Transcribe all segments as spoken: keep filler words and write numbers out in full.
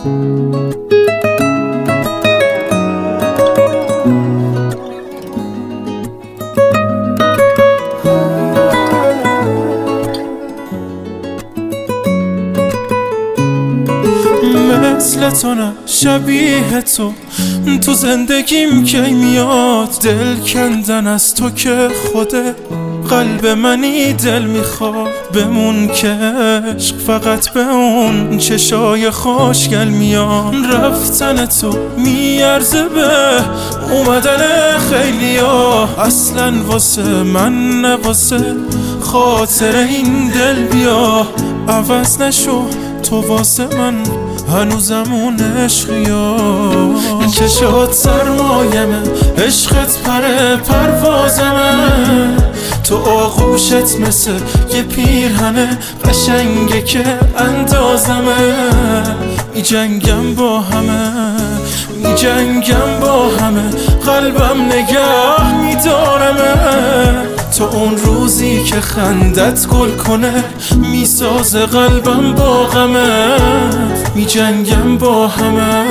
مثل تو نه شبیه تو تو زندگیم کی میاد، دل کندن از تو که خوده قلب منی دل میخواد. بمون که عشق فقط به اون چشای خوشگل میاد. رفتن تو میارزه به اومدن خیلیا، اصلا واسه من نه واسه خاطر این دل بیا. عوض نشو تو واسه من هنوزم اون عشقیا. چشات سرمایمه عشقت پر پروازمه، تو آغوشت مثل یه پیرهنه قشنگه که اندازمه. می جنگم با همه می جنگم با همه قلبم نگه میدارمه. تو اون روزی که خندت گل کنه میسازه قلبم با غمه. می جنگم با همه.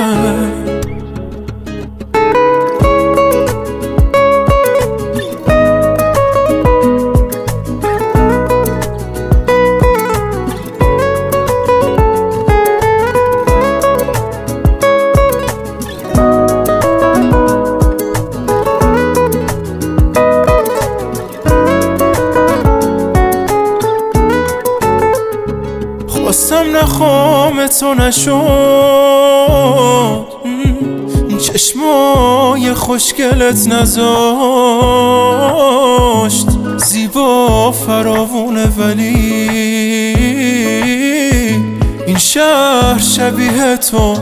خواستم نخوام تو نشد، چشمای خوشگلت نذاشت زیبا فراوونه، ولی این شهر شبیه تو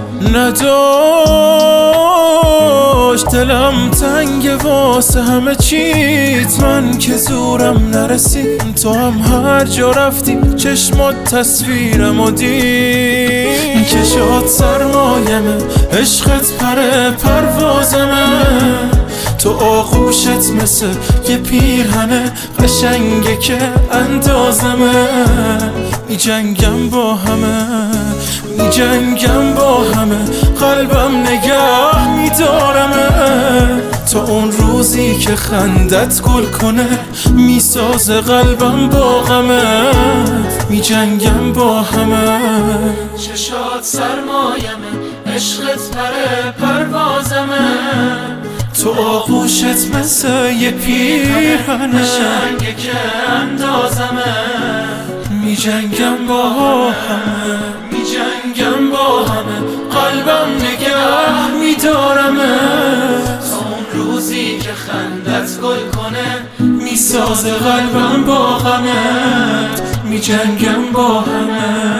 نداشت. دلم تنگ واسه همه چیت، من که زورم نرسید تو هم هر جا رفتی چشمات تصویرمو دید. چشات سرمایمه عشقت پر پروازمه، تو آغوشت مثل یه پیرهنه قشنگه که اندازمه. می جنگم با همه می جنگم با همه قلبم نگه میدارمه. تا اون روزی که خندت گل کنه میسازه قلبم با غمه. می جنگم با همه. چشات سرمایمه عشقت پر پروازمه، تو آغوشت مثل یه پیرهنه قشنگه که اندازمه. می جنگم با همه می جنگم با همه قلبم نگه میدارمه. تا اون روزی که خندت گل کنه میسازه قلبم با غمت. می جنگم با همه.